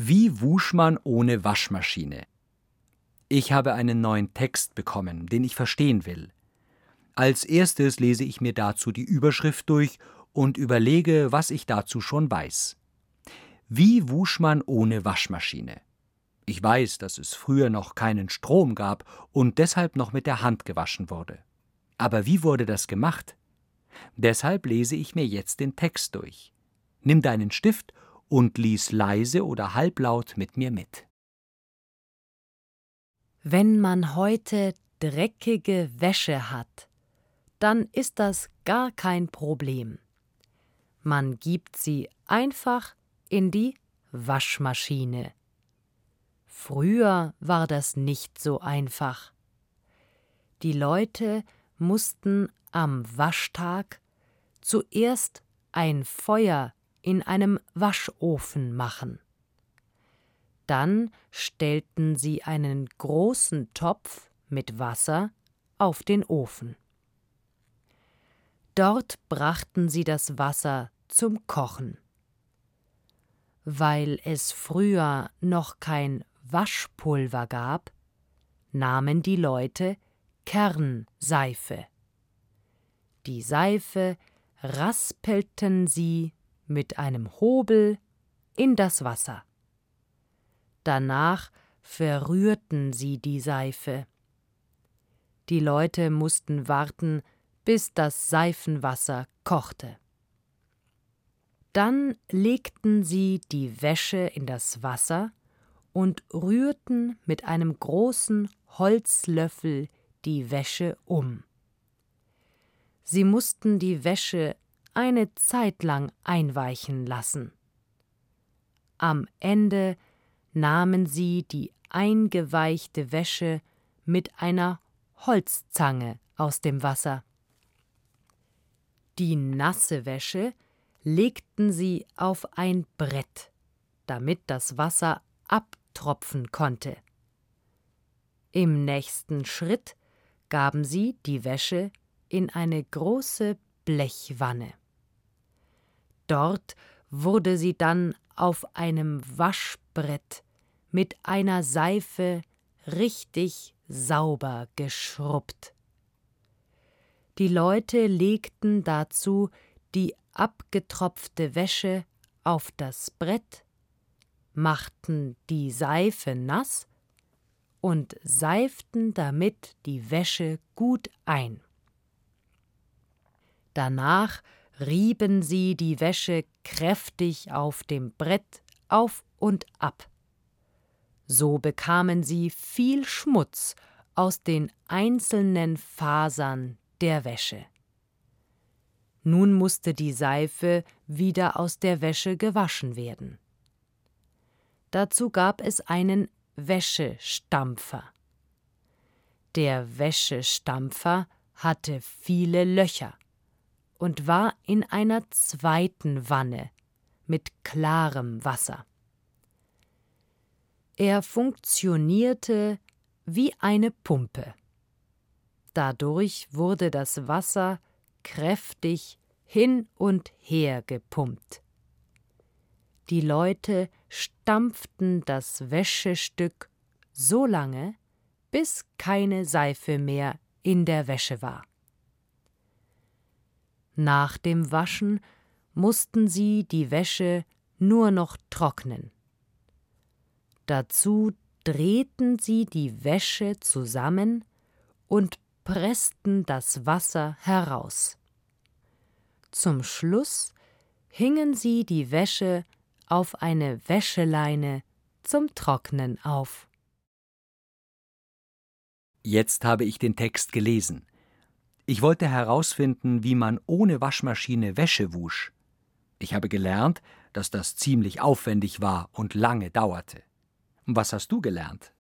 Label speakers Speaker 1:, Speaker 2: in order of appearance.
Speaker 1: Wie wusch man ohne Waschmaschine? Ich habe einen neuen Text bekommen, den ich verstehen will. Als erstes lese ich mir dazu die Überschrift durch und überlege, was ich dazu schon weiß. Wie wusch man ohne Waschmaschine? Ich weiß, dass es früher noch keinen Strom gab und deshalb noch mit der Hand gewaschen wurde. Aber wie wurde das gemacht? Deshalb lese ich mir jetzt den Text durch. Nimm deinen Stift und lies leise oder halblaut mit mir mit.
Speaker 2: Wenn man heute dreckige Wäsche hat, dann ist das gar kein Problem. Man gibt sie einfach in die Waschmaschine. Früher war das nicht so einfach. Die Leute mussten am Waschtag zuerst ein Feuer in einem Waschofen machen. Dann stellten sie einen großen Topf mit Wasser auf den Ofen. Dort brachten sie das Wasser zum Kochen. Weil es früher noch kein Waschpulver gab, nahmen die Leute Kernseife. Die Seife raspelten sie mit einem Hobel in das Wasser. Danach verrührten sie die Seife. Die Leute mussten warten, bis das Seifenwasser kochte. Dann legten sie die Wäsche in das Wasser und rührten mit einem großen Holzlöffel die Wäsche um. Sie mussten die Wäsche eine Zeit lang einweichen lassen. Am Ende nahmen sie die eingeweichte Wäsche mit einer Holzzange aus dem Wasser. Die nasse Wäsche legten sie auf ein Brett, damit das Wasser abtropfen konnte. Im nächsten Schritt gaben sie die Wäsche in eine große Blechwanne. Dort wurde sie dann auf einem Waschbrett mit einer Seife richtig sauber geschrubbt. Die Leute legten dazu die abgetropfte Wäsche auf das Brett, machten die Seife nass und seiften damit die Wäsche gut ein. Danach rieben sie die Wäsche kräftig auf dem Brett auf und ab. So bekamen sie viel Schmutz aus den einzelnen Fasern der Wäsche. Nun musste die Seife wieder aus der Wäsche gewaschen werden. Dazu gab es einen Wäschestampfer. Der Wäschestampfer hatte viele Löcher und war in einer zweiten Wanne mit klarem Wasser. Er funktionierte wie eine Pumpe. Dadurch wurde das Wasser kräftig hin und her gepumpt. Die Leute stampften das Wäschestück so lange, bis keine Seife mehr in der Wäsche war. Nach dem Waschen mussten sie die Wäsche nur noch trocknen. Dazu drehten sie die Wäsche zusammen und pressten das Wasser heraus. Zum Schluss hingen sie die Wäsche auf eine Wäscheleine zum Trocknen auf.
Speaker 1: Jetzt habe ich den Text gelesen. Ich wollte herausfinden, wie man ohne Waschmaschine Wäsche wusch. Ich habe gelernt, dass das ziemlich aufwendig war und lange dauerte. Was hast du gelernt?